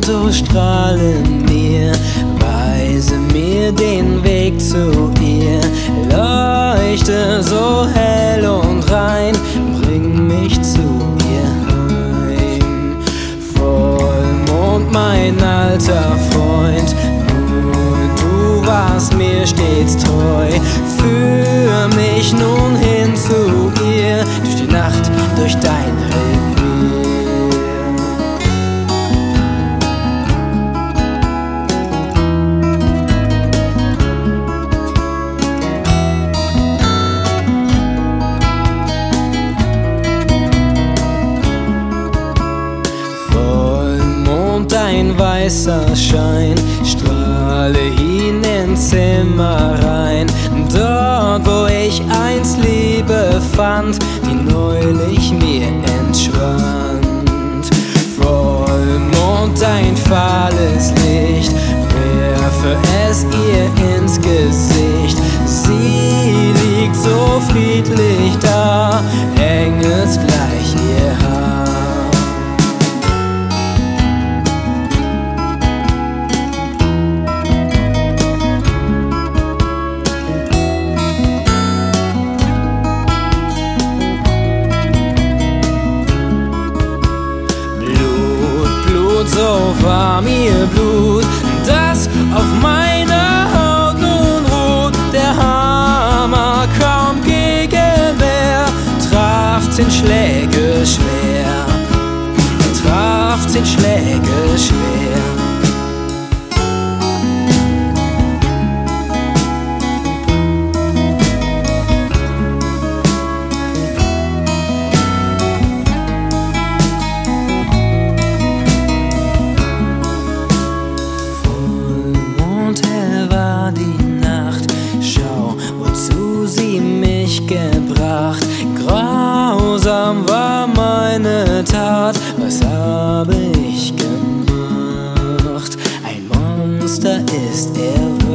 so strahl in mir, weise mir den Weg zu ihr. Leuchte so hell und rein, bring mich zu ihr heim. Vollmond, mein alter Freund, nur du warst mir stets treu. Führ mich nun hin zu ihr, durch die Nacht, durch dein Revier. Vollmond, ein weißer Schein, strahle ihn ins Zimmer rein. Dort, wo ich einst Liebe fand, die neulich mir entschwand. Vollmond, ein fahles Licht, werfe es ihr ins Gesicht. Sie liegt so friedlich da, engelsgleich ihr Haar. So warm ihr Blut, das auf meiner Haut nun ruht. Der Hammer kaum Gegenwehr, traf 10 Schläge schwer, traf 10 Schläge schwer. Gebracht. Grausam war meine Tat, was habe ich gemacht? Ein Monster ist er